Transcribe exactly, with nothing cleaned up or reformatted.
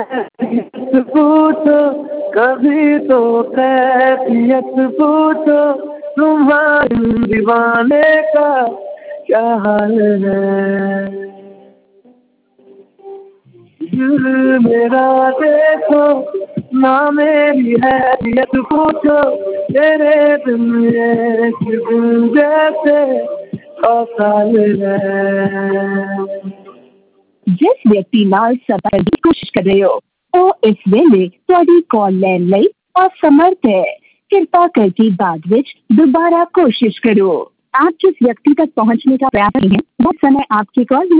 खैरियत पूछो, कभी तो कैफियत पूछो, तुम्हारे दीवाने का क्या हाल है। दिल मेरा देखो ना, मेरी हैसियत पूछो, तेरे बिन एक दिन जैसे सौ साल है। जिस व्यक्ति ਨਾਲ ਸੰਪਰਕ ਦੀ ਕੋਸ਼ਿਸ਼ ਕਰ ਰਹੇ ਹੋ ਉਹ ਇਸ ਵੇਲੇ ਤੁਹਾਡੀ ਕਾਲ ਲੈਣ ਲਈ असमर्थ है। कृपा करके बाद ਵਿੱਚ दोबारा कोशिश करो। आप जिस व्यक्ति तक पहुंचने का प्रयास कर रहे हैं वो समय आपकी कॉल